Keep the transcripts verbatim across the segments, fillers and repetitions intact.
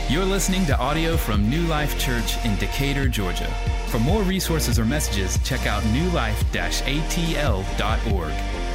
You're listening to audio from New Life Church in Decatur, Georgia. For more resources or messages, check out new life dash a t l dot org.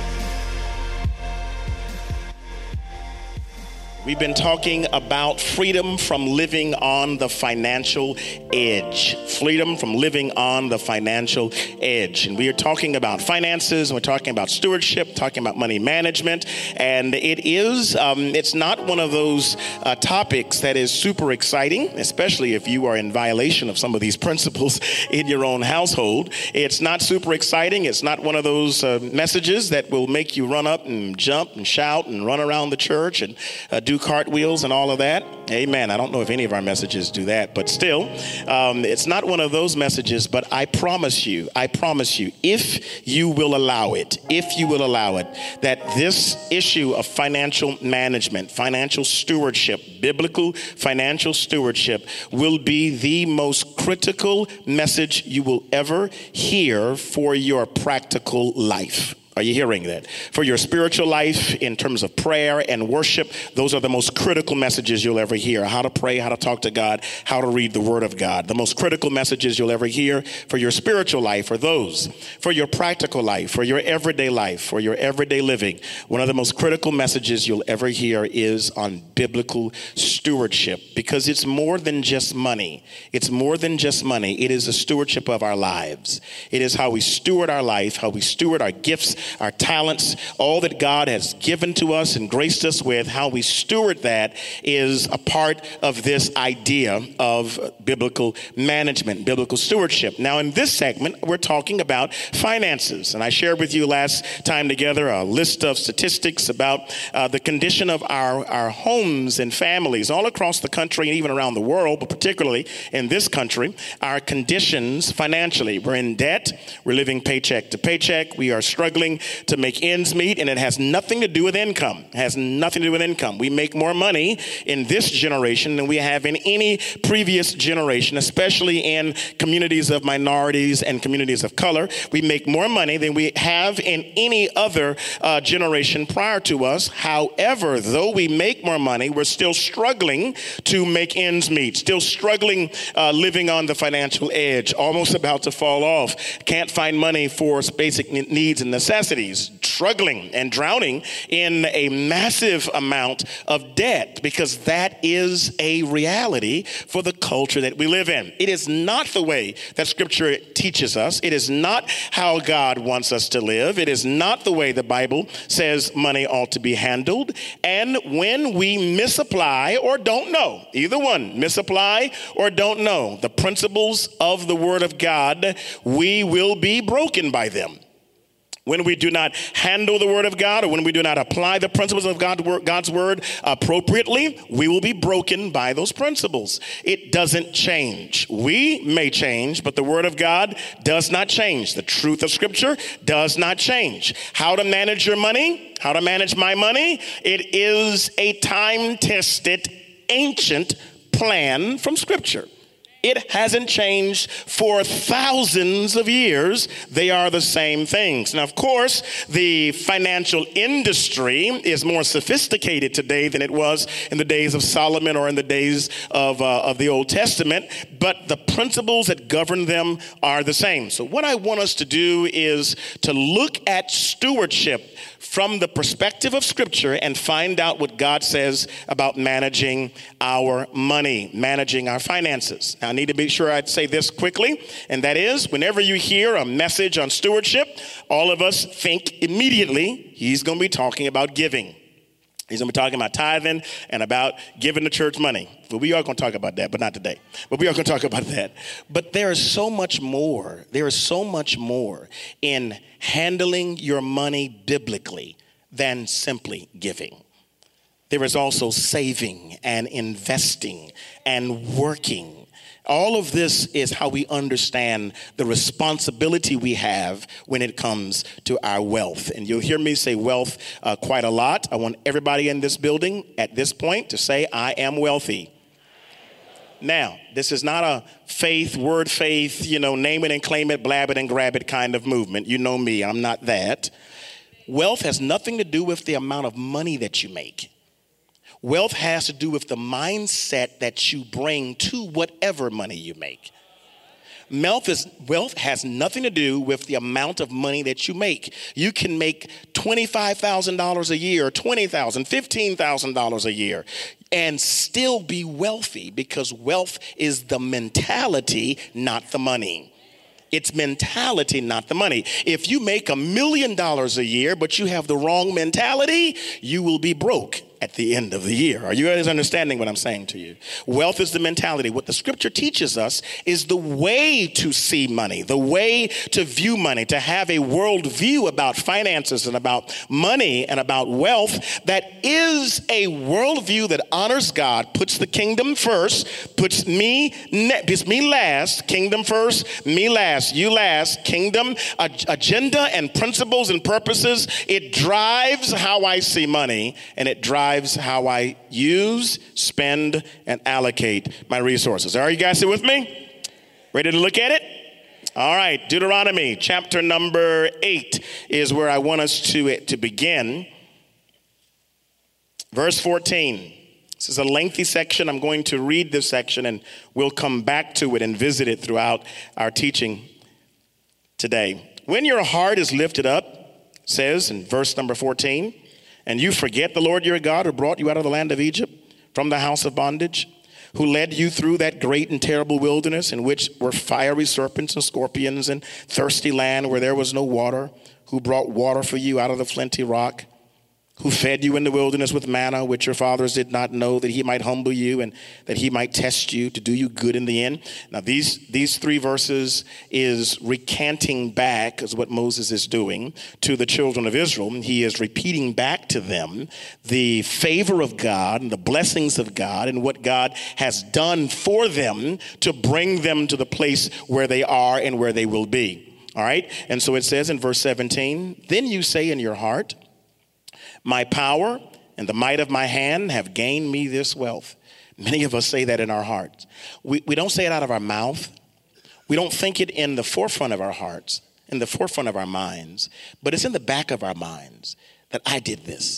We've been talking about freedom from living on the financial edge. Freedom from living on the financial edge. And we are talking about finances, and we're talking about stewardship, talking about money management. And it is, um, it's not one of those uh, topics that is super exciting, especially if you are in violation of some of these principles in your own household. It's not super exciting. It's not one of those uh, messages that will make you run up and jump and shout and run around the church and uh, do cartwheels and all of that. Amen. I don't know if any of our messages do that, but still, um, it's not one of those messages. But I promise you, I promise you, if you will allow it, if you will allow it, that this issue of financial management, financial stewardship, biblical financial stewardship will be the most critical message you will ever hear for your practical life. Are you hearing that? For your spiritual life, in terms of prayer and worship, those are the most critical messages you'll ever hear. How to pray, how to talk to God, how to read the Word of God. The most critical messages you'll ever hear for your spiritual life are those. For your practical life, for your everyday life, for your everyday living, one of the most critical messages you'll ever hear is on biblical stewardship, because it's more than just money. It's more than just money. It is a stewardship of our lives. It is how we steward our life, how we steward our gifts, our talents, all that God has given to us and graced us with. How we steward that is a part of this idea of biblical management, biblical stewardship. Now, in this segment, we're talking about finances. And I shared with you last time together a list of statistics about uh, the condition of our, our homes and families all across the country and even around the world, but particularly in this country, our conditions financially. We're in debt. We're living paycheck to paycheck. We are struggling to make ends meet, and it has nothing to do with income. It has nothing to do with income. We make more money in this generation than we have in any previous generation, especially in communities of minorities and communities of color. We make more money than we have in any other uh, generation prior to us. However, though we make more money, we're still struggling to make ends meet, still struggling uh, living on the financial edge, almost about to fall off. Can't find money for basic needs and necessities. Struggling and drowning in a massive amount of debt, because that is a reality for the culture that we live in. It is not the way that Scripture teaches us. It is not how God wants us to live. It is not the way the Bible says money ought to be handled. And when we misapply or don't know, either one, misapply or don't know the principles of the Word of God, we will be broken by them. When we do not handle the Word of God, or when we do not apply the principles of God's Word appropriately, we will be broken by those principles. It doesn't change. We may change, but the Word of God does not change. The truth of Scripture does not change. How to manage your money, how to manage my money, it is a time-tested, ancient plan from Scripture. It hasn't changed for thousands of years. They are the same things. Now, of course, the financial industry is more sophisticated today than it was in the days of Solomon or in the days of, uh, of the Old Testament, but the principles that govern them are the same. So what I want us to do is to look at stewardship from the perspective of Scripture and find out what God says about managing our money, managing our finances. Now, I need to be sure I'd say this quickly, and that is, whenever you hear a message on stewardship, all of us think immediately he's going to be talking about giving. He's going to be talking about tithing and about giving the church money. Well, we are going to talk about that, but not today. But we are going to talk about that. But there is so much more. There is so much more in handling your money biblically than simply giving. There is also saving and investing and working. All of this is how we understand the responsibility we have when it comes to our wealth. And you'll hear me say wealth uh, quite a lot. I want everybody in this building at this point to say, I am wealthy. Now, this is not a faith, word faith, you know, name it and claim it, blab it and grab it kind of movement. You know me, I'm not that. Wealth has nothing to do with the amount of money that you make. Wealth has to do with the mindset that you bring to whatever money you make. Wealth, is, wealth has nothing to do with the amount of money that you make. You can make twenty-five thousand dollars a year, twenty thousand dollars, fifteen thousand dollars a year, and still be wealthy, because wealth is the mentality, not the money. It's mentality, not the money. If you make a million dollars a year, but you have the wrong mentality, you will be broke at the end of the year. Are you guys understanding what I'm saying to you? Wealth is the mentality. What the scripture teaches us is the way to see money, the way to view money, to have a world view about finances and about money and about wealth that is a worldview that honors God, puts the kingdom first, puts me, ne- puts me last, kingdom first, me last, you last, kingdom, ag- agenda and principles and purposes. It drives how I see money, and it drives how I use, spend, and allocate my resources. Are you guys still with me? Ready to look at it? All right, Deuteronomy chapter number eight is where I want us to, to begin. Verse fourteen. This is a lengthy section. I'm going to read this section, and we'll come back to it and visit it throughout our teaching today. When your heart is lifted up, says in verse number fourteen, and you forget the Lord your God, who brought you out of the land of Egypt from the house of bondage, who led you through that great and terrible wilderness, in which were fiery serpents and scorpions, and thirsty land where there was no water, who brought water for you out of the flinty rock, who fed you in the wilderness with manna, which your fathers did not know, that he might humble you and that he might test you to do you good in the end. Now, these, these three verses is recanting back, is what Moses is doing, to the children of Israel. He is repeating back to them the favor of God and the blessings of God and what God has done for them to bring them to the place where they are and where they will be. All right? And so it says in verse seventeen, then you say in your heart, my power and the might of my hand have gained me this wealth. Many of us say that in our hearts. We, we don't say it out of our mouth. We don't think it in the forefront of our hearts, in the forefront of our minds, but it's in the back of our minds that I did this.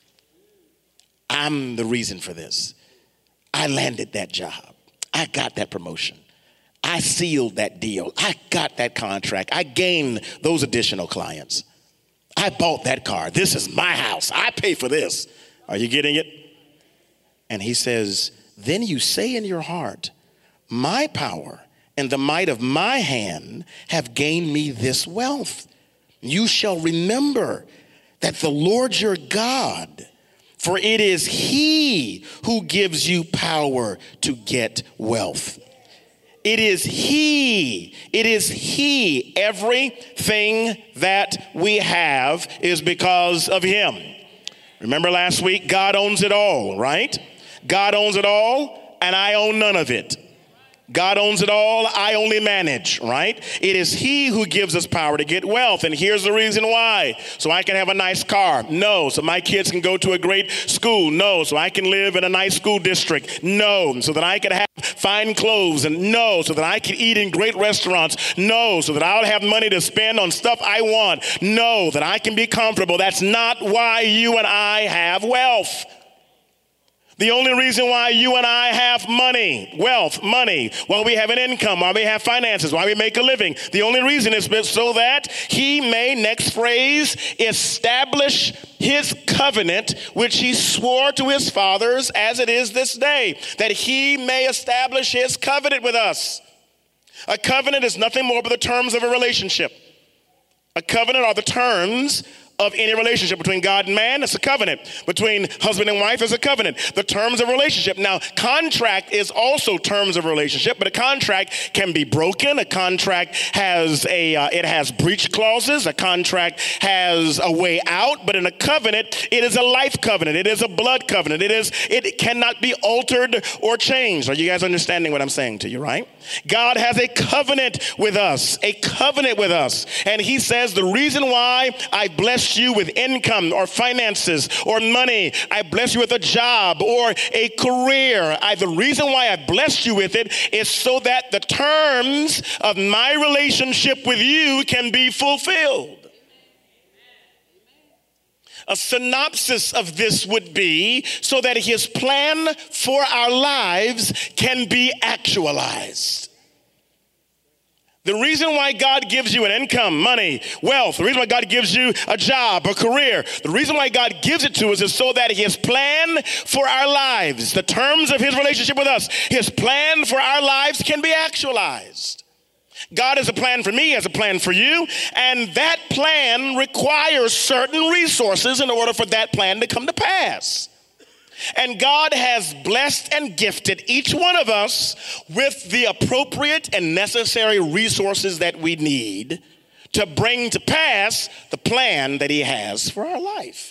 I'm the reason for this. I landed that job. I got that promotion. I sealed that deal. I got that contract. I gained those additional clients. I bought that car. This is my house. I pay for this. Are you getting it? And he says, then you say in your heart, my power and the might of my hand have gained me this wealth. You shall remember that the Lord your God, for it is he who gives you power to get wealth. It is he. It is he. Everything that we have is because of him. Remember last week, God owns it all, right? God owns it all, and I own none of it. God owns it all. I only manage, right? It is he who gives us power to get wealth. And here's the reason why. So I can have a nice car? No. So my kids can go to a great school? No. So I can live in a nice school district? No. So that I can have fine clothes? And no. So that I can eat in great restaurants? No. So that I'll have money to spend on stuff I want? No. That I can be comfortable? That's not why you and I have wealth. The only reason why you and I have money, wealth, money, why we have an income, why we have finances, why we make a living, the only reason is so that he may, next phrase, establish his covenant, which he swore to his fathers as it is this day, that he may establish his covenant with us. A covenant is nothing more but the terms of a relationship. A covenant are the terms of any relationship between God and man. It's a covenant. Between husband and wife is a covenant. The terms of relationship. Now, contract is also terms of relationship, but a contract can be broken. A contract has a uh, it has breach clauses. A contract has a way out. But in a covenant, it is a life covenant. It is a blood covenant. It is it cannot be altered or changed. Are you guys understanding what I'm saying to you, right? God has a covenant with us, a covenant with us. And he says the reason why I bless you with income or finances or money, I bless you with a job or a career, I, the reason why I blessed you with it is so that the terms of my relationship with you can be fulfilled. A synopsis of this would be so that his plan for our lives can be actualized. The reason why God gives you an income, money, wealth, the reason why God gives you a job, a career, the reason why God gives it to us is so that his plan for our lives, the terms of his relationship with us, his plan for our lives can be actualized. God has a plan for me, has a plan for you, and that plan requires certain resources in order for that plan to come to pass. And God has blessed and gifted each one of us with the appropriate and necessary resources that we need to bring to pass the plan that he has for our life.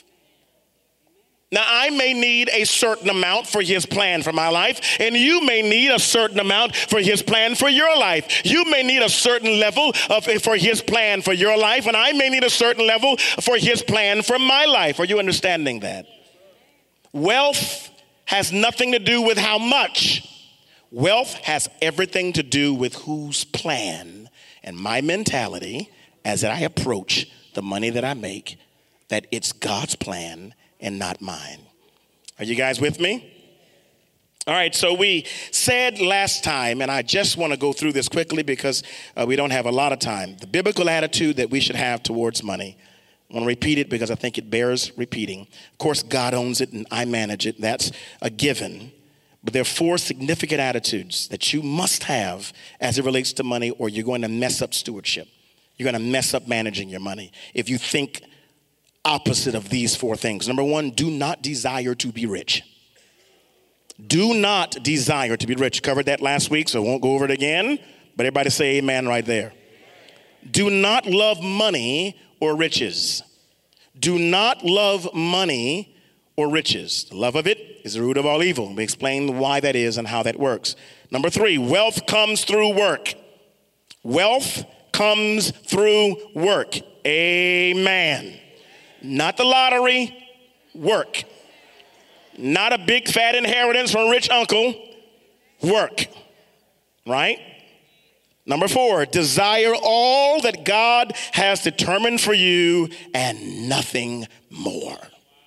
Now, I may need a certain amount for his plan for my life, and you may need a certain amount for his plan for your life. You may need a certain level of for his plan for your life, and I may need a certain level for his plan for my life. Are you understanding that? Wealth has nothing to do with how much. Wealth has everything to do with whose plan. And my mentality, as I approach the money that I make, that it's God's plan and not mine. Are you guys with me? All right, so we said last time, and I just want to go through this quickly because uh, we don't have a lot of time, the biblical attitude that we should have towards money. I want to repeat it because I think it bears repeating. Of course, God owns it and I manage it. That's a given. But there are four significant attitudes that you must have as it relates to money, or you're going to mess up stewardship. You're going to mess up managing your money if you think opposite of these four things. Number one, do not desire to be rich. Do not desire to be rich. Covered that last week, so I won't go over it again. But everybody say amen right there. Do not love money or riches. Do not love money or riches. The love of it is the root of all evil. We explain why that is and how that works. Number three, wealth comes through work. Wealth comes through work. Amen. Not the lottery, work. Not a big fat inheritance from a rich uncle, work. Right? Number four, desire all that God has determined for you and nothing more.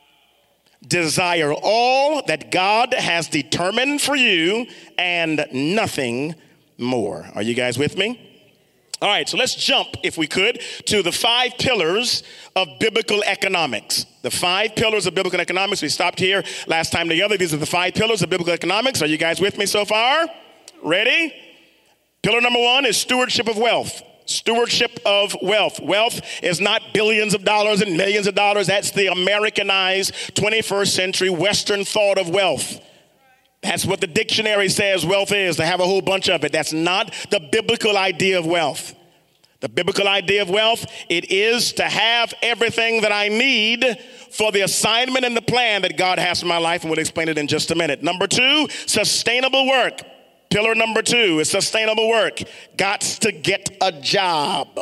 Desire all that God has determined for you and nothing more. Are you guys with me? All right, so let's jump, if we could, to the five pillars of biblical economics. The five pillars of biblical economics. We stopped here last time together. These are the five pillars of biblical economics. Are you guys with me so far? Ready? Pillar number one is stewardship of wealth. Stewardship of wealth. Wealth is not billions of dollars and millions of dollars. That's the Americanized twenty-first century Western thought of wealth. That's what the dictionary says wealth is, to have a whole bunch of it. That's not the biblical idea of wealth. The biblical idea of wealth, it is to have everything that I need for the assignment and the plan that God has for my life, and we'll explain it in just a minute. Number two, sustainable work. Pillar number two is sustainable work. Gots to get a job.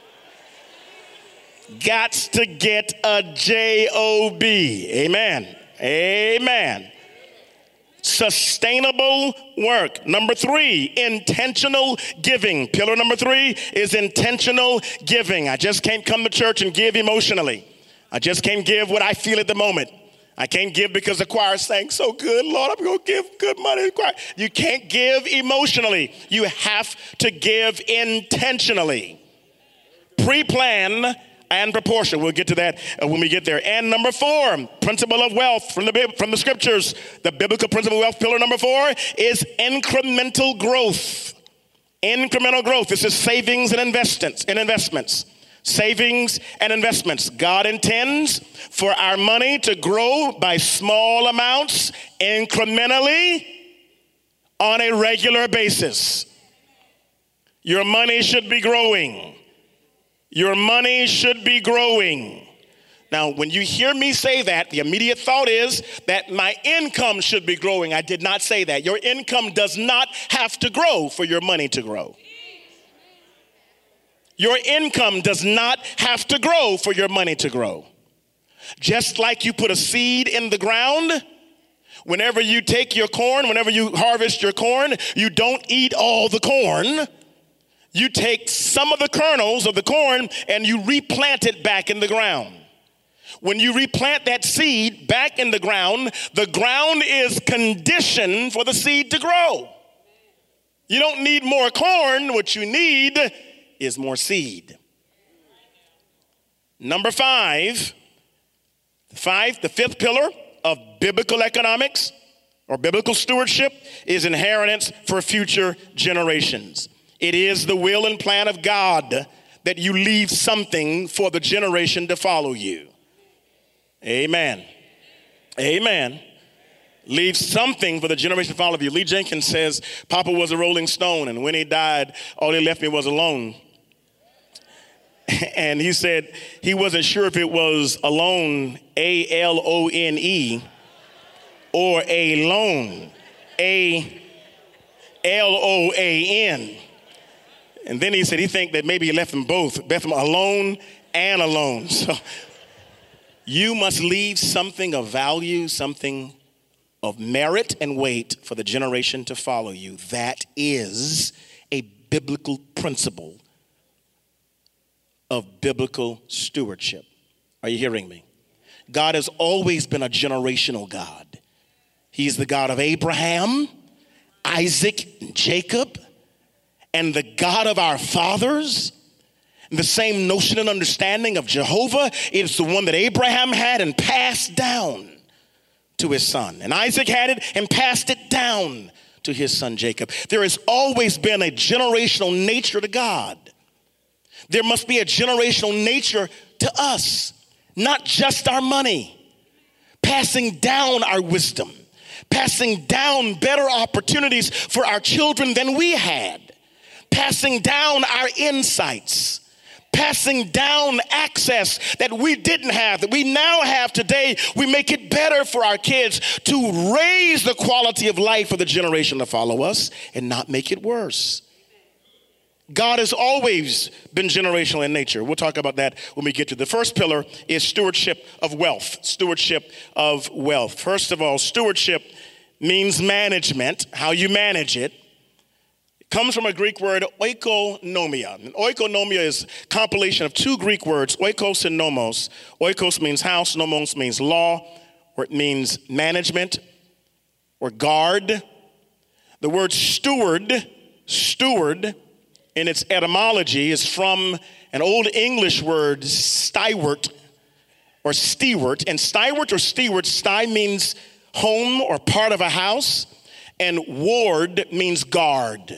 Gots to get a J O B. Amen. Amen. Sustainable work. Number three, intentional giving. Pillar number three is intentional giving. I just can't come to church and give emotionally. I just can't give what I feel at the moment. I can't give because the choir sang so good. Lord, I'm going to give good money to the choir. You can't give emotionally. You have to give intentionally. Pre-plan and proportion. We'll get to that uh, when we get there. And number four, principle of wealth from the from the scriptures. The biblical principle of wealth, pillar number four, is incremental growth. Incremental growth. This is savings and investments. And investments. Savings and investments. God intends for our money to grow by small amounts, incrementally, on a regular basis. Your money should be growing. Your money should be growing. Now, when you hear me say that, the immediate thought is that my income should be growing. I did not say that. Your income does not have to grow for your money to grow. Your income does not have to grow for your money to grow. Just like you put a seed in the ground, whenever you take your corn, whenever you harvest your corn, you don't eat all the corn. You take some of the kernels of the corn and you replant it back in the ground. When you replant that seed back in the ground, the ground is conditioned for the seed to grow. You don't need more corn. What you need is more seed. Number five, five, the fifth pillar of biblical economics or biblical stewardship is inheritance for future generations. It is the will and plan of God that you leave something for the generation to follow you. Amen. Amen. Leave something for the generation to follow you. Lee Jenkins says, Papa was a rolling stone, and when he died, all he left me was alone. And he said he wasn't sure if it was alone, A L O N E, or a loan, A L O A N. And then he said he think that maybe he left them both, left them alone and alone. So you must leave something of value, something of merit and weight for the generation to follow you. That is a biblical principle of biblical stewardship. Are you hearing me? God has always been a generational God. He's the God of Abraham, Isaac, and Jacob, and the God of our fathers. And the same notion and understanding of Jehovah is the one that Abraham had and passed down to his son. And Isaac had it and passed it down to his son Jacob. There has always been a generational nature to God. There must be a generational nature to us, not just our money, passing down our wisdom, passing down better opportunities for our children than we had, passing down our insights, passing down access that we didn't have, that we now have today. We make it better for our kids to raise the quality of life for the generation to follow us and not make it worse. God has always been generational in nature. We'll talk about that when we get to the first pillar is stewardship of wealth. Stewardship of wealth. First of all, stewardship means management, how you manage it. It comes from a Greek word, oikonomia. And oikonomia is a compilation of two Greek words, oikos and nomos. Oikos means house, nomos means law, or it means management or guard. The word steward, steward, in its etymology is from an Old English word, steward or steward. And steward or steward, sty means home or part of a house, and ward means guard.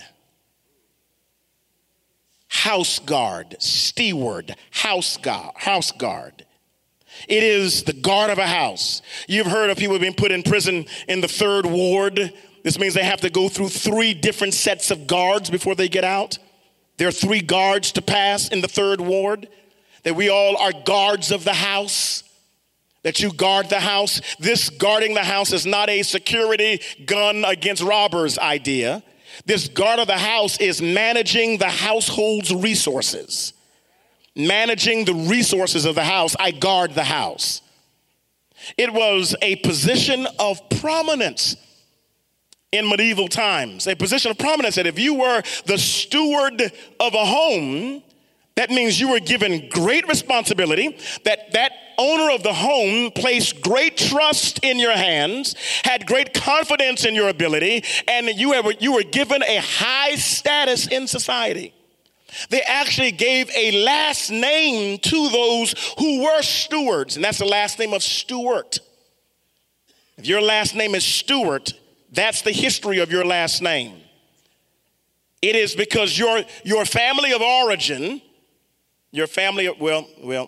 House guard, steward, house guard, house guard. It is the guard of a house. You've heard of people being put in prison in the third ward. This means they have to go through three different sets of guards before they get out. There are three guards to pass in the third ward, that we all are guards of the house, that you guard the house. This guarding the house is not a security gun against robbers idea. This guard of the house is managing the household's resources. Managing the resources of the house, I guard the house. It was a position of prominence in medieval times, a position of prominence that if you were the steward of a home, that means you were given great responsibility, that that owner of the home placed great trust in your hands, had great confidence in your ability, and you were, you were given a high status in society. They actually gave a last name to those who were stewards, and that's the last name of Stewart. If your last name is Stewart, that's the history of your last name. It is because your, your family of origin, your family, of, well, well,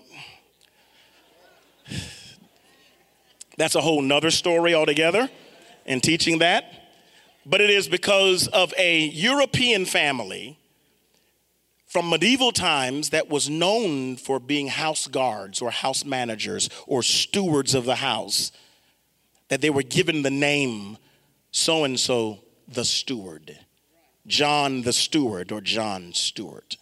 that's a whole nother story altogether in teaching that. But it is because of a European family from medieval times that was known for being house guards or house managers or stewards of the house, that they were given the name so-and-so the steward, John the Steward or John Stewart.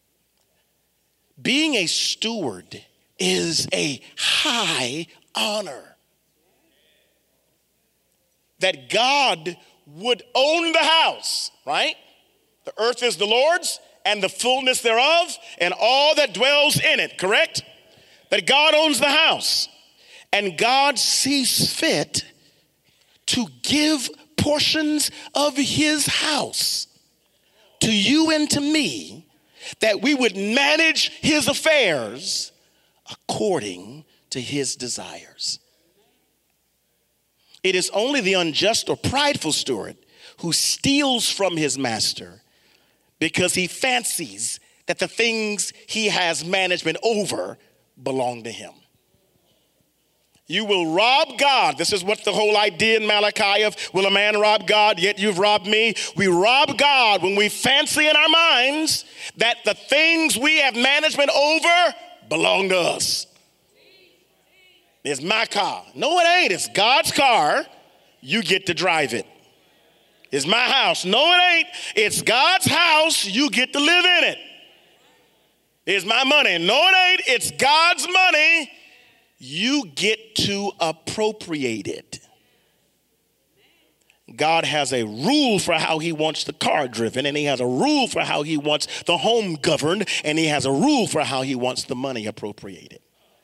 Being a steward is a high honor. That God would own the house, right? The earth is the Lord's and the fullness thereof and all that dwells in it, correct? that God owns the house, and God sees fit to give portions of his house to you and to me, that we would manage his affairs according to his desires. It is only the unjust or prideful steward who steals from his master because he fancies that the things he has management over belong to him. You will rob God. This is what the whole idea in Malachi of, will a man rob God, yet you've robbed me? We rob God when we fancy in our minds that the things we have management over belong to us. It's my car. No, it ain't. It's God's car. You get to drive it. It's my house. No, it ain't. It's God's house. You get to live in it. It's my money. No, it ain't. It's God's money. You get to appropriate it. God has a rule for how he wants the car driven, and he has a rule for how he wants the home governed, and he has a rule for how he wants the money appropriated.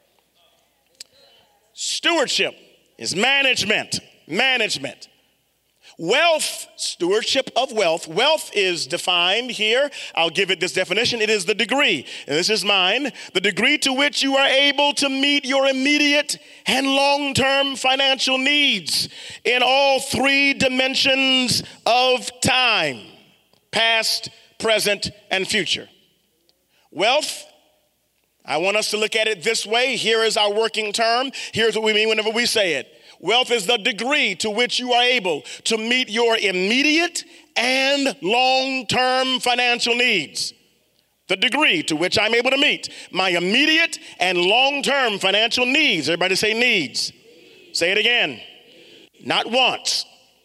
Stewardship is management. Management. Wealth, stewardship of wealth. Wealth is defined here. I'll give it this definition. It is the degree, and this is mine, the degree to which you are able to meet your immediate and long-term financial needs in all three dimensions of time, past, present, and future. Wealth, I want us to look at it this way. Here is our working term. Here's what we mean whenever we say it. Wealth is the degree to which you are able to meet your immediate and long-term financial needs. The degree to which I'm able to meet my immediate and long-term financial needs. Everybody say needs. Say it again. Not wants.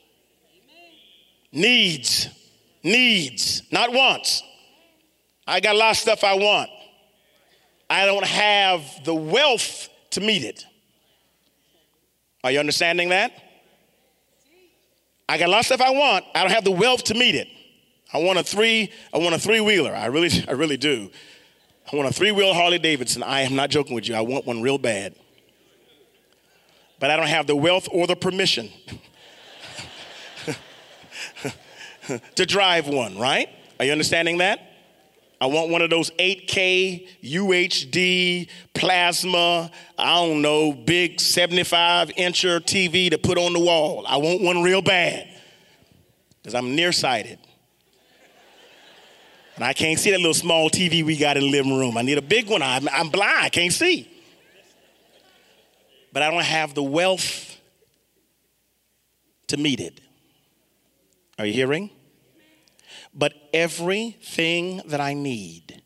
Needs. Needs. Not wants. I got a lot of stuff I want. I don't have the wealth to meet it. Are you understanding that? I got a lot of stuff I want. I don't have the wealth to meet it. I want a three, I want a three-wheeler. I really, I really do. I want a three-wheel Harley Davidson. I am not joking with you. I want one real bad. But I don't have the wealth or the permission to drive one, right? Are you understanding that? I want one of those eight K U H D plasma, I don't know, big seventy-five incher T V to put on the wall. I want one real bad because I'm nearsighted. And I can't see that little small T V we got in the living room. I need a big one. I'm, I'm blind. I can't see. But I don't have the wealth to meet it. Are you hearing? But everything that I need,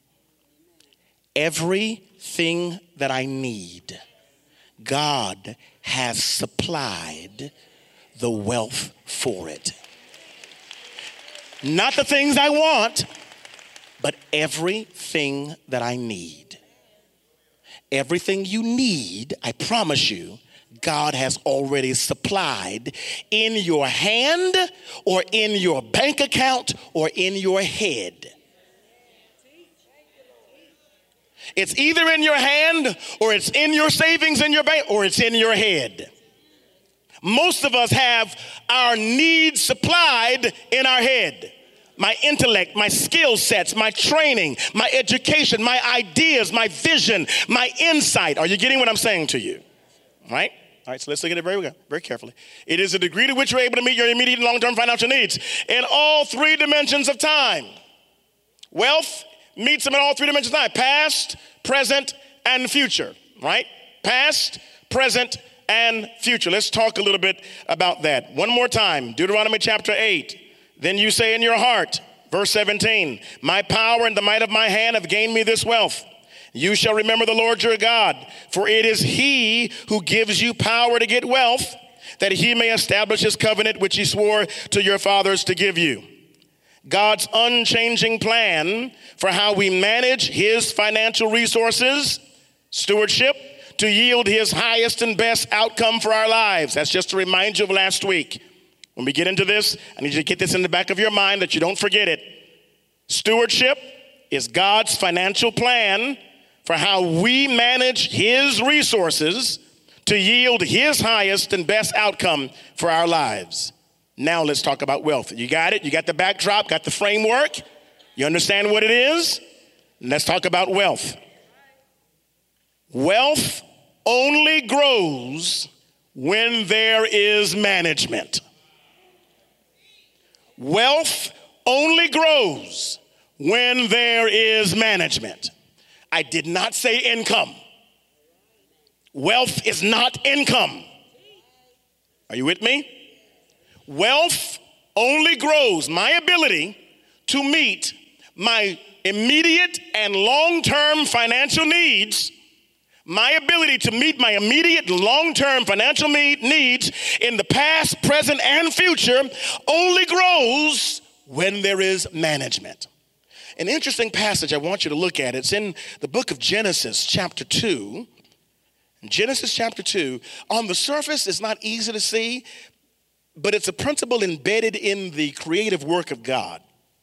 everything that I need, God has supplied the wealth for it. Not the things I want, but everything that I need. Everything you need, I promise you, God has already supplied in your hand or in your bank account or in your head. It's either in your hand or it's in your savings in your bank or it's in your head. Most of us have our needs supplied in our head. My intellect, my skill sets, my training, my education, my ideas, my vision, my insight. Are you getting what I'm saying to you? Right? All right, so let's look at it very, very carefully. It is the degree to which you're able to meet your immediate and long-term financial needs in all three dimensions of time. Wealth meets them in all three dimensions of time. Past, present, and future, right? Past, present, and future. Let's talk a little bit about that. One more time, Deuteronomy chapter eight. Then you say in your heart, verse seventeen, my power and the might of my hand have gained me this wealth. You shall remember the Lord your God, for it is he who gives you power to get wealth, that he may establish his covenant which he swore to your fathers to give you. God's unchanging plan for how we manage his financial resources, stewardship, to yield his highest and best outcome for our lives. That's just to remind you of last week. When we get into this, I need you to get this in the back of your mind that you don't forget it. Stewardship is God's financial plan for how we manage his resources to yield his highest and best outcome for our lives. Now let's talk about wealth. You got it? You got the backdrop, got the framework? You understand what it is? Let's talk about wealth. Wealth only grows when there is management. Wealth only grows when there is management. I did not say income. Wealth is not income. Are you with me? Wealth only grows, my ability to meet my immediate and long-term financial needs, my ability to meet my immediate long-term financial need, needs in the past, present, and future only grows when there is management. An interesting passage I want you to look at. It's in the book of Genesis, chapter two. Genesis chapter two. On the surface, it's not easy to see, but it's a principle embedded in the creative work of God.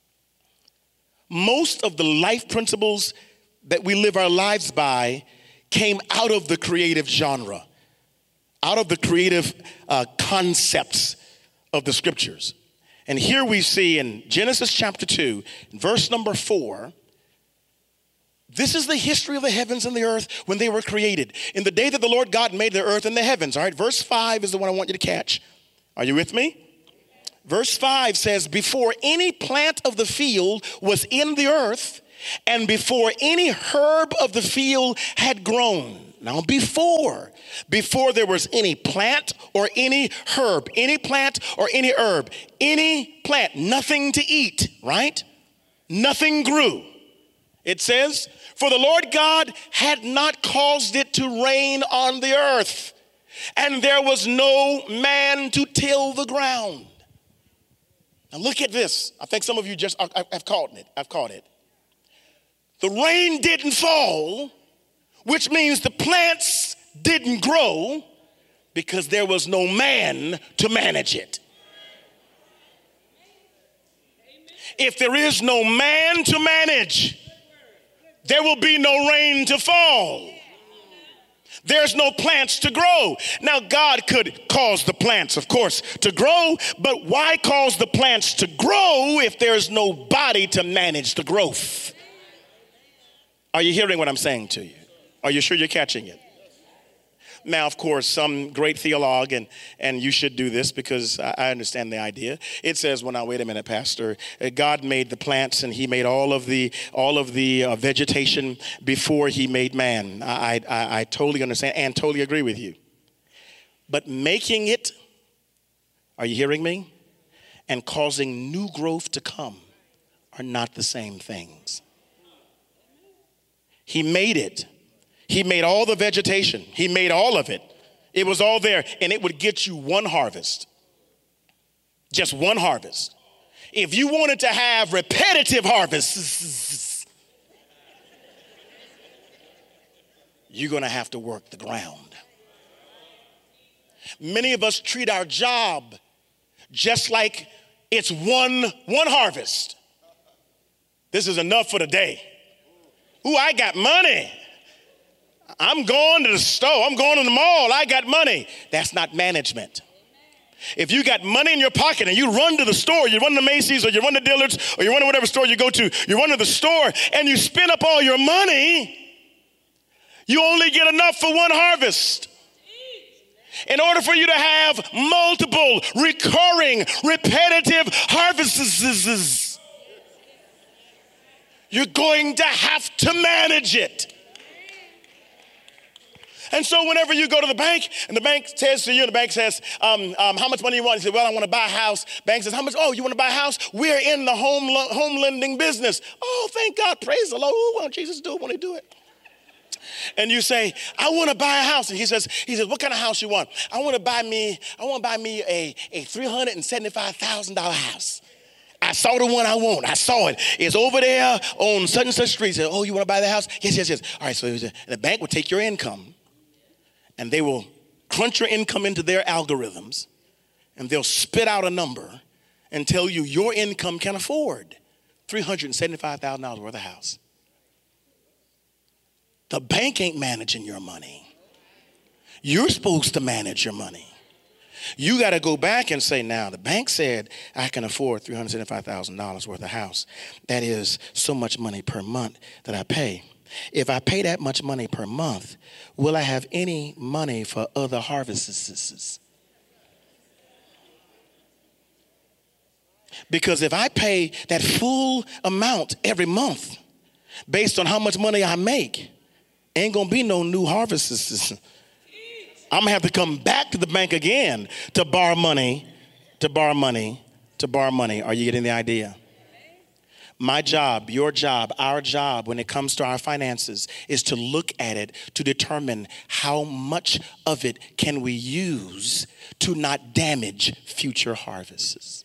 Most of the life principles that we live our lives by came out of the creative genre, out of the creative uh, concepts of the scriptures. And here we see in Genesis chapter two, verse number four, this is the history of the heavens and the earth when they were created. In the day that the Lord God made the earth and the heavens. All right, verse five is the one I want you to catch. Are you with me? Verse five says, before any plant of the field was in the earth, and before any herb of the field had grown. Now before, before there was any plant or any herb, any plant or any herb, any plant, nothing to eat, right? Nothing grew. It says, for the Lord God had not caused it to rain on the earth, and there was no man to till the ground. Now look at this. I think some of you just, I, I've caught it. I've caught it. The rain didn't fall, which means the plants didn't grow because there was no man to manage it. If there is no man to manage, there will be no rain to fall. There's no plants to grow. Now, God could cause the plants, of course, to grow, but why cause the plants to grow if there's nobody to manage the growth? Are you hearing what I'm saying to you? Are you sure you're catching it? Now, of course, some great theologue, and, and you should do this because I, I understand the idea. It says, well, now, wait a minute, Pastor. God made the plants and he made all of the all of the uh, vegetation before he made man. I, I, I totally understand and totally agree with you. But making it, are you hearing me? And causing new growth to come are not the same things. He made it. He made all the vegetation. He made all of it. It was all there, and it would get you one harvest. Just one harvest. If you wanted to have repetitive harvests, you're going to have to work the ground. Many of us treat our job just like it's one, one harvest. This is enough for the day. Ooh, I got money. I'm going to the store. I'm going to the mall. I got money. That's not management. If you got money in your pocket and you run to the store, you run to Macy's or you run to Dillard's or you run to whatever store you go to, you run to the store and you spend up all your money, you only get enough for one harvest. In order for you to have multiple, recurring, repetitive harvests, you're going to have to manage it. And so whenever you go to the bank and the bank says to you, and the bank says, um, um, how much money you want? You say, well, I want to buy a house. Bank says, how much? Oh, you want to buy a house? We're in the home lo- home lending business. Oh, thank God. Praise the Lord. Ooh, well, Jesus do it when he do it. And you say, I want to buy a house. And he says, he says, what kind of house you want? I want to buy me, I want to buy me a, a three hundred seventy-five thousand dollars house. I saw the one I want. I saw it. It's over there on such and such street. Said, oh, you want to buy the house? Yes, yes, yes. All right, so was, the bank will take your income and they will crunch your income into their algorithms and they'll spit out a number and tell you your income can afford three hundred seventy-five thousand dollars worth of house. The bank ain't managing your money. You're supposed to manage your money. You got to go back and say, now, the bank said I can afford three hundred seventy-five thousand dollars worth of house. That is so much money per month that I pay. If I pay that much money per month, will I have any money for other harvests? Because if I pay that full amount every month based on how much money I make, ain't going to be no new harvests. I'm going to have to come back to the bank again to borrow money, to borrow money, to borrow money. Are you getting the idea? My job, your job, our job when it comes to our finances is to look at it to determine how much of it can we use to not damage future harvests.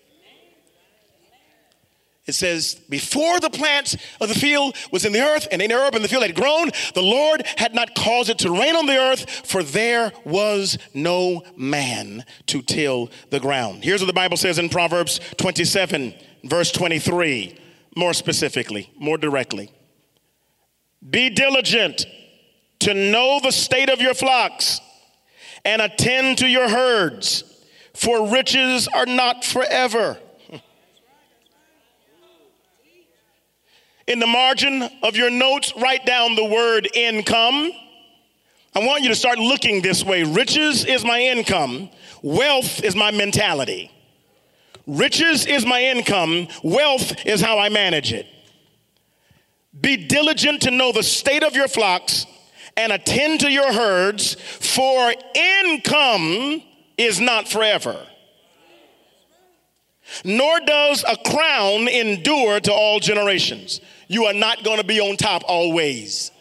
It says, before the plant of the field was in the earth, and in the herb in the field had grown, the Lord had not caused it to rain on the earth, for there was no man to till the ground. Here's what the Bible says in Proverbs twenty-seven, verse twenty-three, more specifically, more directly. Be diligent to know the state of your flocks and attend to your herds, for riches are not forever. In the margin of your notes, write down the word income. I want you to start looking this way. Riches is my income. Wealth is my mentality. Riches is my income. Wealth is how I manage it. Be diligent to know the state of your flocks and attend to your herds, for income is not forever. Nor does a crown endure to all generations. You are not going to be on top always.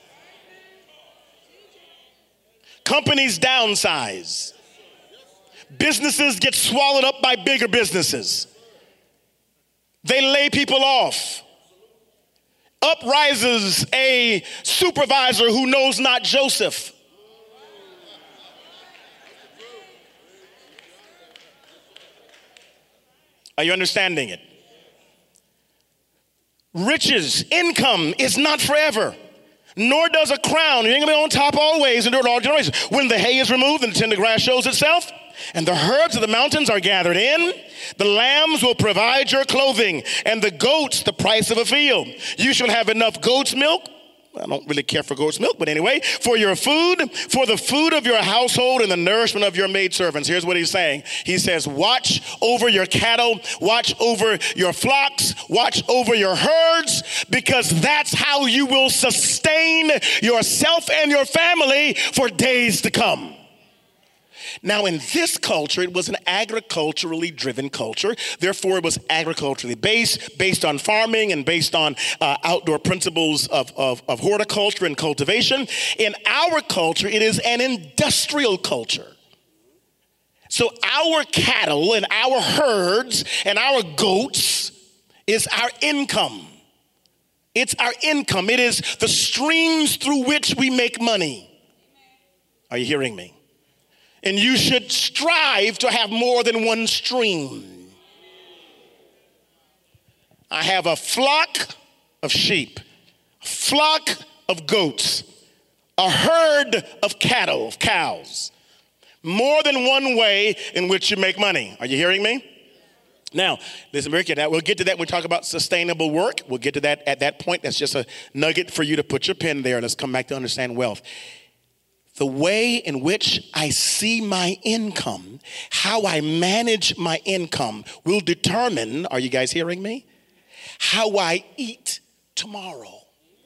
Companies downsize. Businesses get swallowed up by bigger businesses. They lay people off. Up rises a supervisor who knows not Joseph. Are you understanding it? Riches, income is not forever, nor does a crown. You ain't gonna be on top always and do it all generations. When the hay is removed and the tender grass shows itself, and the herbs of the mountains are gathered in, the lambs will provide your clothing, and the goats the price of a field. You shall have enough goat's milk. I don't really care for goat's milk, but anyway, for your food, for the food of your household and the nourishment of your maidservants. Here's what he's saying. He says, watch over your cattle, watch over your flocks, watch over your herds, because that's how you will sustain yourself and your family for days to come. Now, in this culture, it was an agriculturally driven culture. Therefore, it was agriculturally based, based on farming and based on uh, outdoor principles of, of, of horticulture and cultivation. In our culture, it is an industrial culture. So our cattle and our herds and our goats is our income. It's our income. It is the streams through which we make money. Are you hearing me? And you should strive to have more than one stream. I have a flock of sheep, a flock of goats, a herd of cattle, of cows. More than one way in which you make money. Are you hearing me? Now, listen very carefully. We'll get to that when we talk about sustainable work. We'll get to that at that point. That's just a nugget for you to put your pen there. Let's come back to understand wealth. The way in which I see my income, how I manage my income will determine, are you guys hearing me? How I eat tomorrow.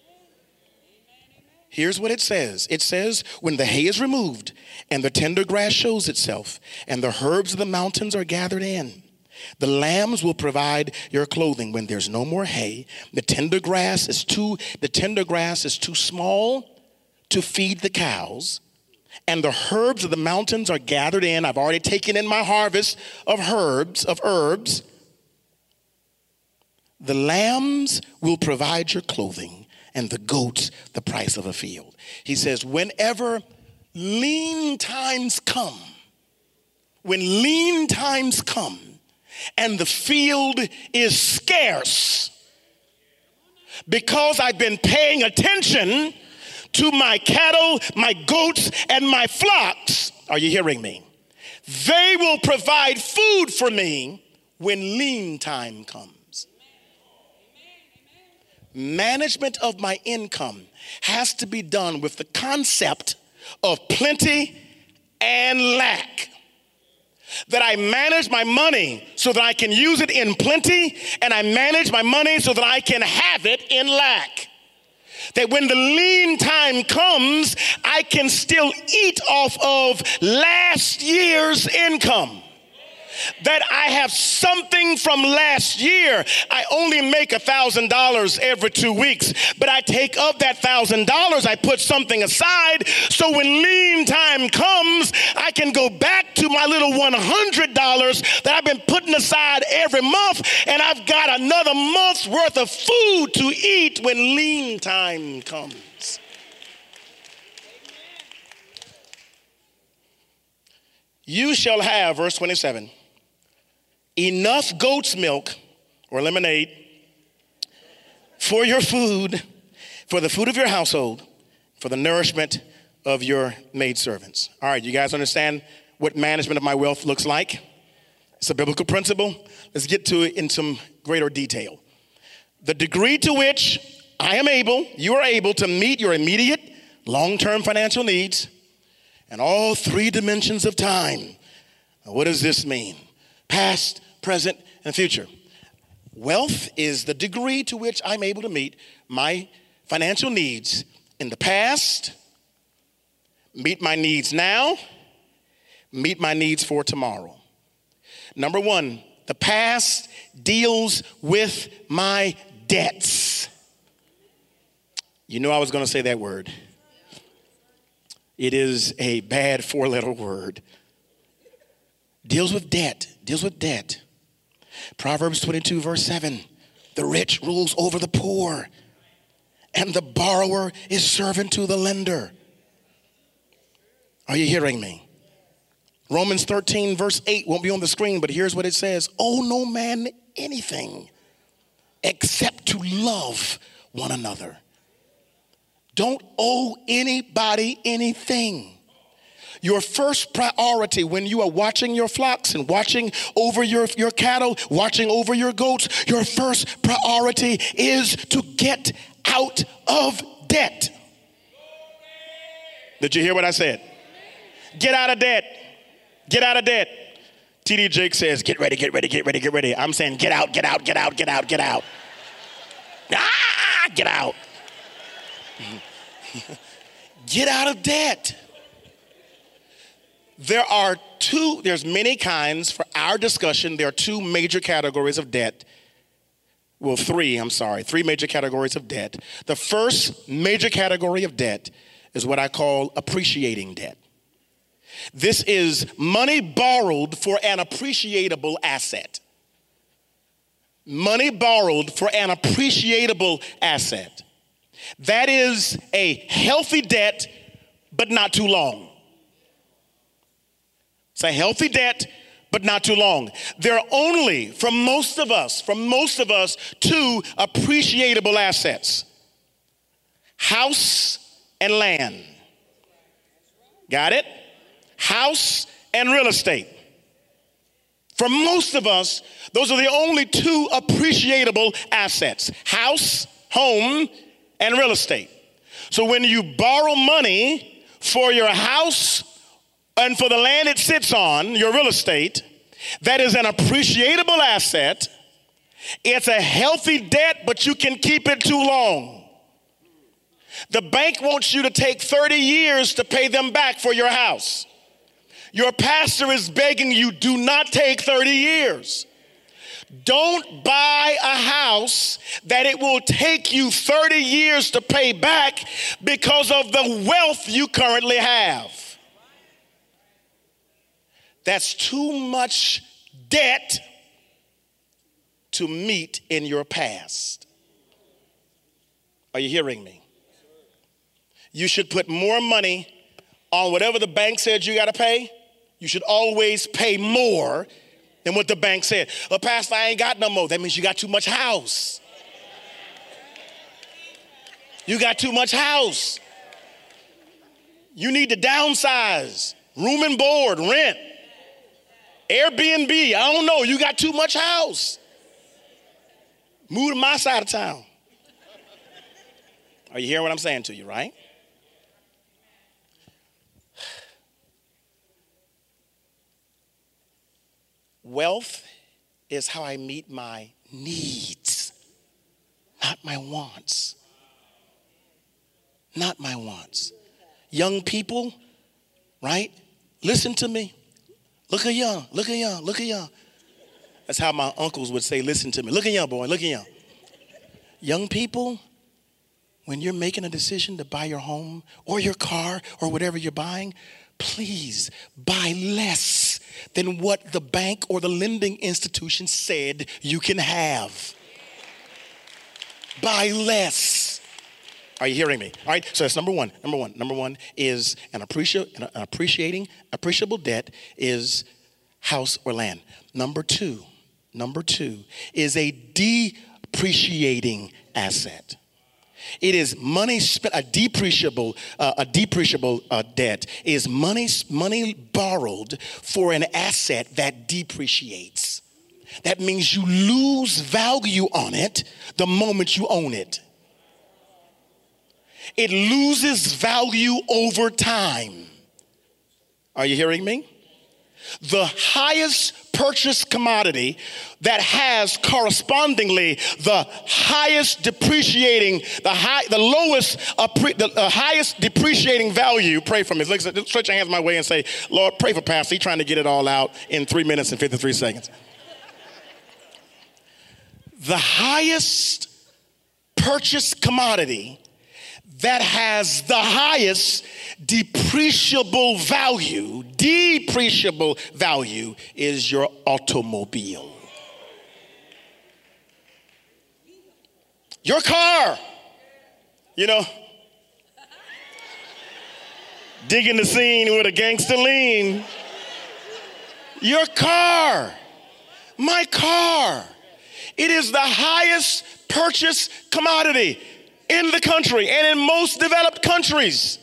Here's what it says. It says, when the hay is removed and the tender grass shows itself and the herbs of the mountains are gathered in, the lambs will provide your clothing. When there's no more hay, the tender grass is too, the tender grass is too small to feed the cows, and the herbs of the mountains are gathered in. I've already taken in my harvest of herbs, of herbs. The lambs will provide your clothing, and the goats the price of a field. He says, whenever lean times come, when lean times come, and the field is scarce, because I've been paying attention to my cattle, my goats, and my flocks. Are you hearing me? They will provide food for me when lean time comes. Management of my income has to be done with the concept of plenty and lack. That I manage my money so that I can use it in plenty, and I manage my money so that I can have it in lack. That when the lean time comes, I can still eat off of last year's income. That I have something from last year. I only make one thousand dollars every two weeks, but I take of that one thousand dollars, I put something aside, so when lean time comes, I can go back to my little one hundred dollars that I've been putting aside every month, and I've got another month's worth of food to eat when lean time comes. You shall have, verse twenty-seven, enough goat's milk or lemonade for your food, for the food of your household, for the nourishment of your maidservants. All right, you guys understand what management of my wealth looks like? It's a biblical principle. Let's get to it in some greater detail. The degree to which I am able, you are able to meet your immediate, long-term financial needs and all three dimensions of time. Now, what does this mean? Past, present, and future. Wealth is the degree to which I'm able to meet my financial needs in the past, meet my needs now, meet my needs for tomorrow. Number one, the past deals with my debts. You know I was going to say that word. It is a bad four-letter word. Deals with debt, deals with debt. Proverbs twenty-two, verse seven, the rich rules over the poor, and the borrower is servant to the lender. Are you hearing me? Romans thirteen, verse eight won't be on the screen, but here's what it says. Owe no man anything except to love one another. Don't owe anybody anything. Your first priority when you are watching your flocks and watching over your, your cattle, watching over your goats, your first priority is to get out of debt. Did you hear what I said? Get out of debt. Get out of debt. T D Jake says, get ready, get ready, get ready, get ready. I'm saying, get out, get out, get out, get out, get out. Ah, get out. Get out of debt. There are two, there's many kinds for our discussion. There are two major categories of debt. Well, three, I'm sorry, three major categories of debt. The first major category of debt is what I call appreciating debt. This is money borrowed for an appreciable asset. Money borrowed for an appreciable asset. That is a healthy debt, but not too long. It's a healthy debt, but not too long. There are only, from most of us, from most of us, two appreciable assets. House and land. Got it? House and real estate. For most of us, those are the only two appreciable assets. House, home, and real estate. So when you borrow money for your house and for the land it sits on, your real estate, that is an appreciable asset. It's a healthy debt, but you can keep it too long. The bank wants you to take thirty years to pay them back for your house. Your pastor is begging you, do not take thirty years. Don't buy a house that it will take you thirty years to pay back because of the wealth you currently have. That's too much debt to meet in your past. Are you hearing me? You should put more money on whatever the bank said you got to pay. You should always pay more than what the bank said. Well, Pastor, I ain't got no more. That means you got too much house. You got too much house. You need to downsize, room and board, rent, Airbnb. I don't know. You got too much house. Move to my side of town. Are you hearing what I'm saying to you, right? Wealth is how I meet my needs, not my wants. Not my wants. Young people, right? Listen to me. Look at young, look at young, look at young. That's how my uncles would say, listen to me. Look at young, boy, look at young. Young people, when you're making a decision to buy your home or your car or whatever you're buying, please buy less than what the bank or the lending institution said you can have. Buy less. Are you hearing me? All right, so that's number one. Number one. Number one is an, appreci- an appreciating, appreciable debt is house or land. Number two, number two is a depreciating asset. It is money spent, a depreciable, uh, a depreciable uh, debt is money, money borrowed for an asset that depreciates. That means you lose value on it the moment you own it. It loses value over time. Are you hearing me? The highest purchase commodity that has correspondingly the highest depreciating, the high, the lowest, uh, pre, the uh, highest depreciating value. Pray for me. Look, stretch your hands my way and say, Lord, pray for Pastor. He's trying to get it all out in three minutes and fifty-three seconds. The highest purchase commodity that has the highest depreciable value, depreciable value is your automobile. Your car, you know, digging the scene with a gangster lean. Your car, my car, it is the highest purchase commodity in the country and in most developed countries.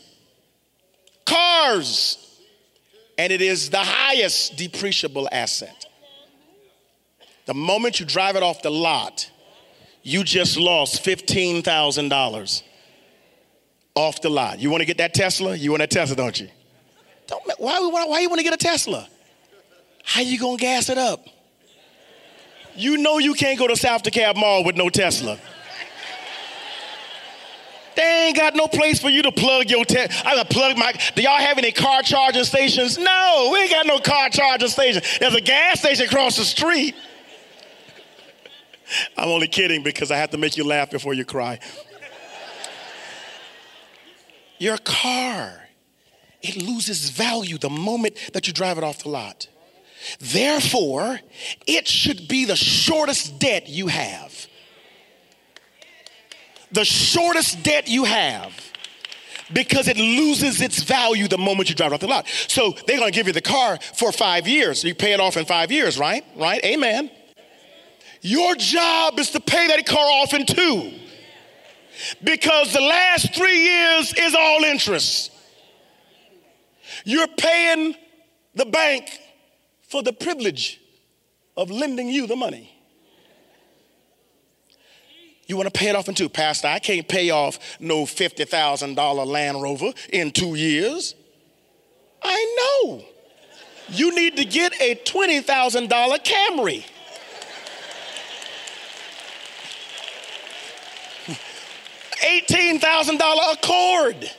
Cars. And it is the highest depreciable asset. The moment you drive it off the lot, you just lost fifteen thousand dollars off the lot. You want to get that Tesla? You want that Tesla, don't you? Don't, why, why, why you want to get a Tesla? How you going to gas it up? You know you can't go to South DeKalb Mall with no Tesla. They ain't got no place for you to plug your Tesla. I'm going to plug my, do y'all have any car charging stations? No, we ain't got no car charging station. There's a gas station across the street. I'm only kidding because I have to make you laugh before you cry. Your car, it loses value the moment that you drive it off the lot. Therefore, it should be the shortest debt you have. The shortest debt you have, because it loses its value the moment you drive it off the lot. So they're going to give you the car for five years. So you pay it off in five years, right? Right? Amen. Your job is to pay that car off in two, because the last three years is all interest. You're paying the bank for the privilege of lending you the money. You want to pay it off in two. Pastor, I can't pay off no fifty thousand dollars Land Rover in two years. I know. You need to get a twenty thousand dollars Camry. eighteen thousand dollars Accord.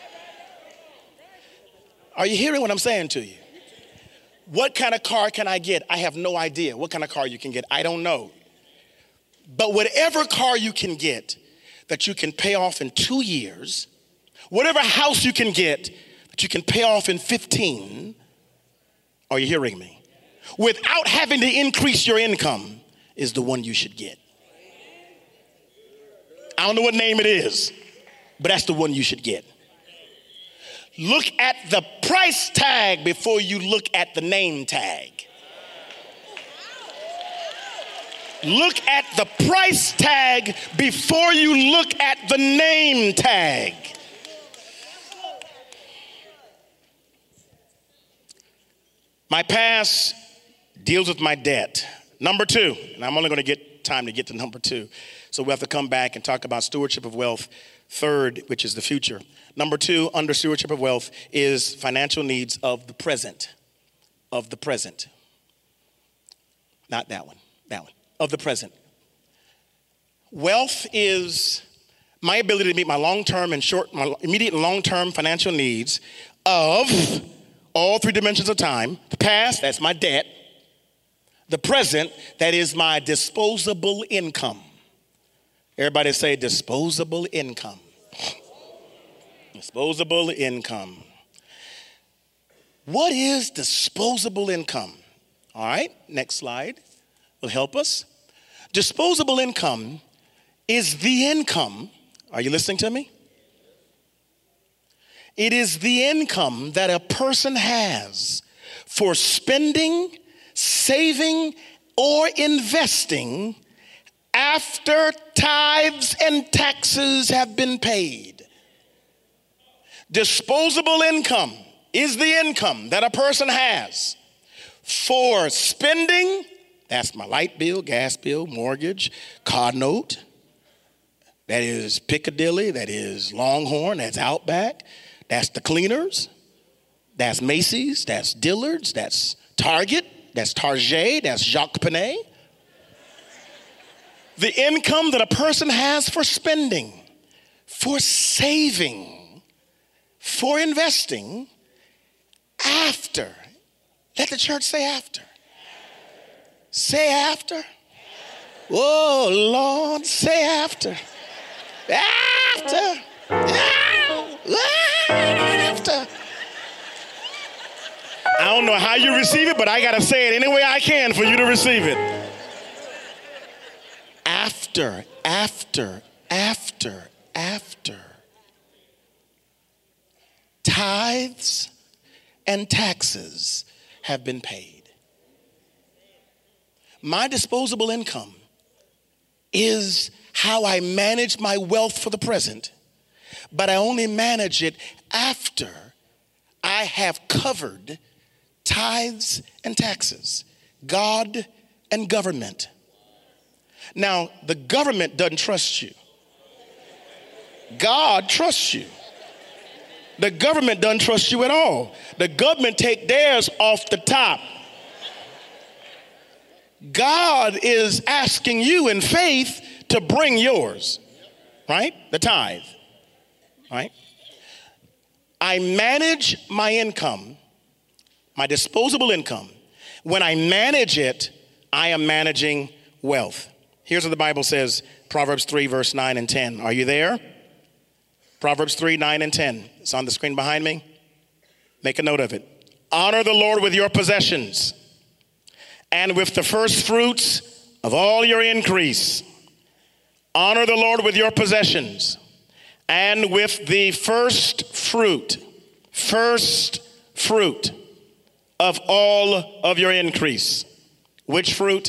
Are you hearing what I'm saying to you? What kind of car can I get? I have no idea what kind of car you can get. I don't know. But whatever car you can get that you can pay off in two years, whatever house you can get that you can pay off in fifteen, are you hearing me? Without having to increase your income is the one you should get. I don't know what name it is, but that's the one you should get. Look at the price tag before you look at the name tag. Look at the price tag before you look at the name tag. My past deals with my debt. Number two, and I'm only going to get time to get to number two. So we'll have to come back and talk about stewardship of wealth. Third, which is the future. Number two, under stewardship of wealth, is financial needs of the present. Of the present. Not that one, that one. Of the present. Wealth is my ability to meet my long-term and short, my immediate and long-term financial needs of all three dimensions of time. The past, that's my debt. The present, that is my disposable income. Everybody say disposable income. Disposable income. What is disposable income? All right, next slide will help us. Disposable income is the income. Are you listening to me? It is the income that a person has for spending, saving, or investing after tithes and taxes have been paid. Disposable income is the income that a person has for spending, that's my light bill, gas bill, mortgage, car note, that is Piccadilly, that is Longhorn, that's Outback, that's the cleaners, that's Macy's, that's Dillard's, that's Target, that's Target, that's Jacques Penney. The income that a person has for spending, for saving, for investing after. Let the church say after. Say after. Oh, Lord, say after. After. After. I don't know how you receive it, but I got to say it any way I can for you to receive it. After, after, after, after. Tithes and taxes have been paid. My disposable income is how I manage my wealth for the present, but I only manage it after I have covered tithes and taxes, God and government. Now, the government doesn't trust you. God trusts you. The government doesn't trust you at all. The government take theirs off the top. God is asking you in faith to bring yours, right? The tithe, right? I manage my income, my disposable income. When I manage it, I am managing wealth. Here's what the Bible says, Proverbs three, verse nine and ten. Are you there? Proverbs three, nine and ten. It's on the screen behind me. Make a note of it. Honor the Lord with your possessions and with the first fruits of all your increase. Honor the Lord with your possessions and with the first fruit, first fruit of all of your increase. Which fruit?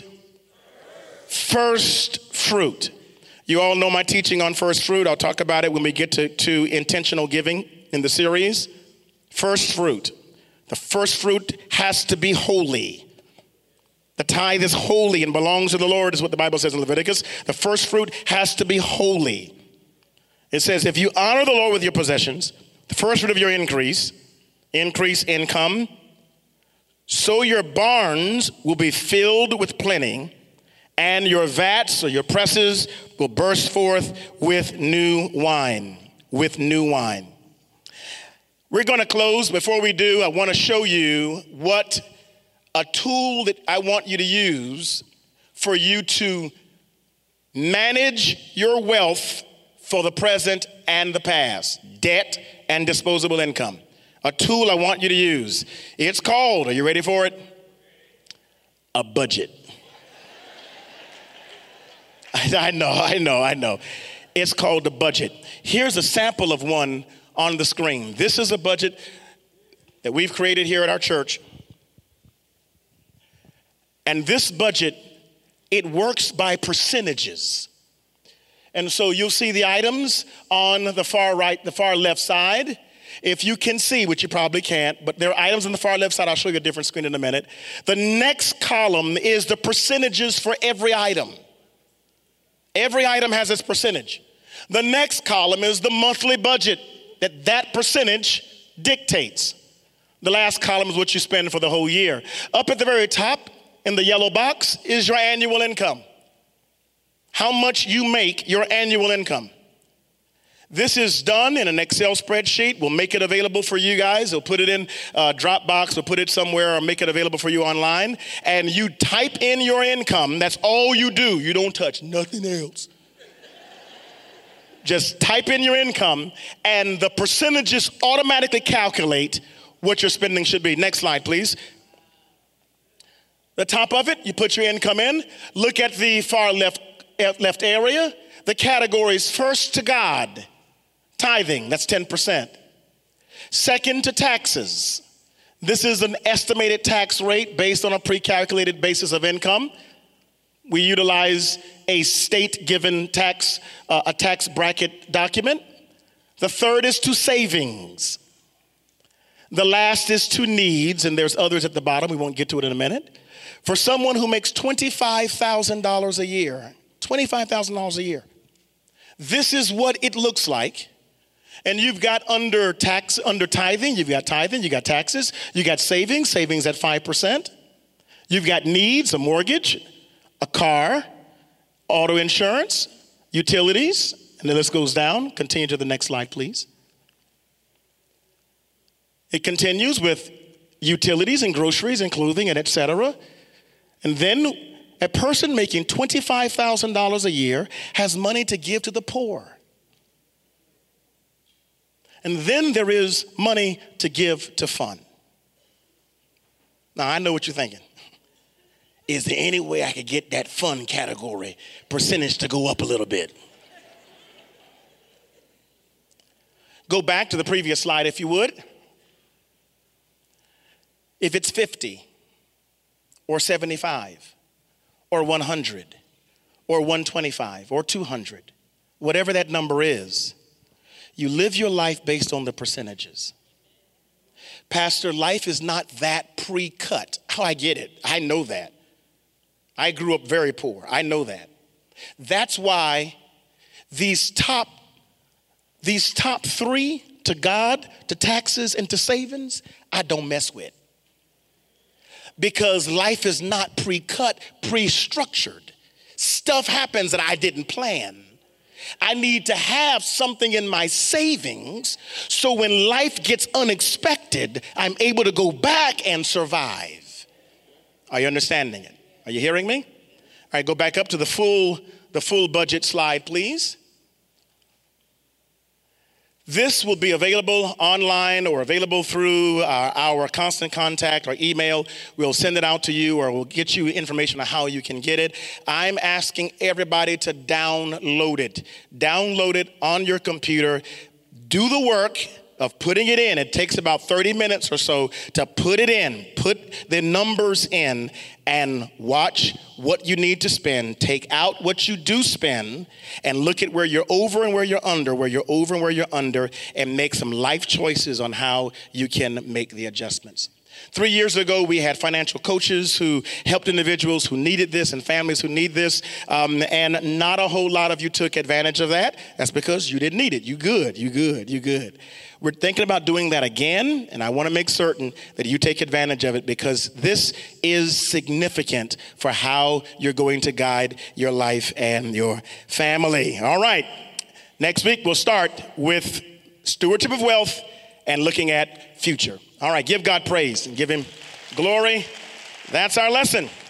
First fruit. You all know my teaching on first fruit. I'll talk about it when we get to, to intentional giving in the series. First fruit. The first fruit has to be holy. The tithe is holy and belongs to the Lord, is what the Bible says in Leviticus. The first fruit has to be holy. It says, if you honor the Lord with your possessions, the first fruit of your increase, increase income, so your barns will be filled with plenty, and your vats or your presses will burst forth with new wine, with new wine. We're going to close. Before we do, I want to show you what a tool that I want you to use for you to manage your wealth for the present and the past, debt and disposable income. A tool I want you to use. It's called, are you ready for it? A budget. I know, I know, I know. It's called a budget. Here's a sample of one on the screen. This is a budget that we've created here at our church. And this budget, it works by percentages. And so you'll see the items on the far right, the far left side. if you can see, which you probably can't, but there are items on the far left side. I'll show you a different screen in a minute. The next column is the percentages for every item. Every item has its percentage. The next column is the monthly budget that that percentage dictates. The last column is what you spend for the whole year. Up at the very top in the yellow box is your annual income. How much you make your annual income. This is done in an Excel spreadsheet. We'll make it available for you guys. We'll put it in uh, Dropbox. We'll put it somewhere or make it available for you online. And you type in your income. That's all you do. You don't touch nothing else. Just type in your income, and the percentages automatically calculate what your spending should be. Next slide, please. The top of it, you put your income in. Look at the far left, left area. The categories: first to God. Tithing, that's ten percent. Second to taxes. This is an estimated tax rate based on a pre-calculated basis of income. We utilize a state-given tax, uh, a tax bracket document. The third is to savings. The last is to needs, and there's others at the bottom. We won't get to it in a minute. For someone who makes twenty-five thousand dollars a year, twenty-five thousand dollars a year, this is what it looks like. And you've got under tax, under tithing, you've got tithing, you got taxes, you got savings, savings at five percent. You've got needs, a mortgage, a car, auto insurance, utilities, and the list goes down. Continue to the next slide, please. It continues with utilities and groceries and clothing and et cetera. And then a person making twenty-five thousand dollars a year has money to give to the poor. And then there is money to give to fun. Now, I know what you're thinking. Is there any way I could get that fun category percentage to go up a little bit? Go back to the previous slide, if you would. If it's fifty or seventy-five or one hundred or one twenty-five or two hundred, whatever that number is, you live your life based on the percentages. Pastor, life is not that pre-cut. Oh, I get it. I know that. I grew up very poor. I know that. That's why these top, these top three, to God, to taxes, and to savings, I don't mess with. Because life is not pre-cut, pre-structured. Stuff happens that I didn't plan. I need to have something in my savings so when life gets unexpected, I'm able to go back and survive. Are you understanding it? Are you hearing me? All right, go back up to the full, the full budget slide, please. This will be available online or available through uh, our constant contact or email. We'll send it out to you, or we'll get you information on how you can get it. I'm asking everybody to download it. Download it on your computer. Do the work of putting it in. It takes about thirty minutes or so to put it in. Put the numbers in and watch what you need to spend. Take out what you do spend and look at where you're over and where you're under, where you're over and where you're under, and make some life choices on how you can make the adjustments. Three years ago, we had financial coaches who helped individuals who needed this and families who need this, um, and not a whole lot of you took advantage of that. That's because you didn't need it. You good, you good, you good. We're thinking about doing that again, and I want to make certain that you take advantage of it because this is significant for how you're going to guide your life and your family. All right, next week we'll start with stewardship of wealth and looking at future. All right, give God praise and give him glory. That's our lesson.